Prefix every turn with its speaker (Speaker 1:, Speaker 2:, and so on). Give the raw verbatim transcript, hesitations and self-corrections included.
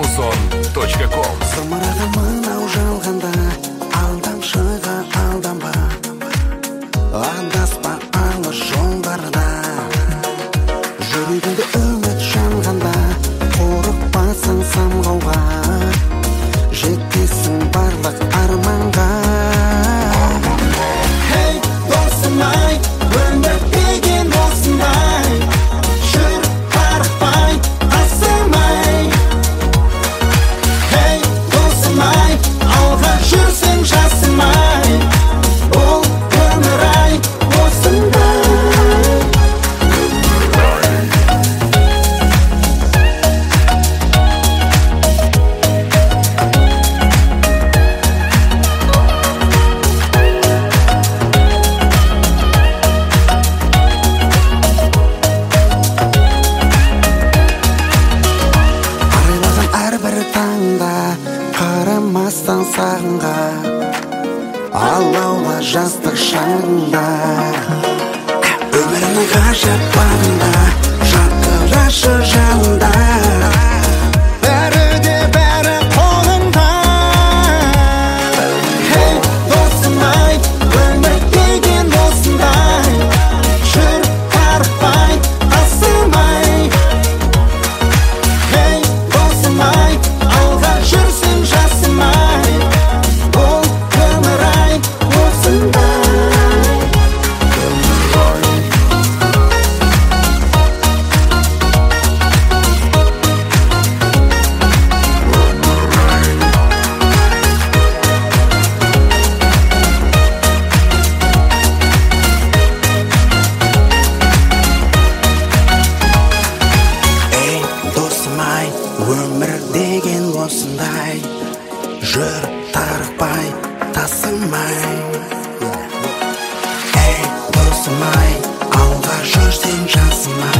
Speaker 1: музон точка ком.
Speaker 2: Зымыраған мынау жалғанда, алдамшыға алданба, адаспа алыс жолдарда. Жүрегіңде үміт жанғанда, қорықпасың самғауға, жетесің барлық арманға. Hey, досым-ай, өмір деген осындай, жүр тарықпай, асырмай. Hey, досым-ай, алға жүрсең жасымай, ол өмір-ай осындай. Қарамастан сағынға, алауға жастық шаңында. Өмірінің ғажап бағында, жарқырашы жанында. Бәрі де бәрі қолыңда. Hey, досым-ай, өмір деген осындай, жүр тарықпай, асырмай. Hey, досым-ай, алға жүрсең жасымай, ол өмір-ай осындай. Ей, досым-ай, өмір деген осындай, жүр тарықпай, тасымай. Ей, досым-ай, алға жүрсең жасымай.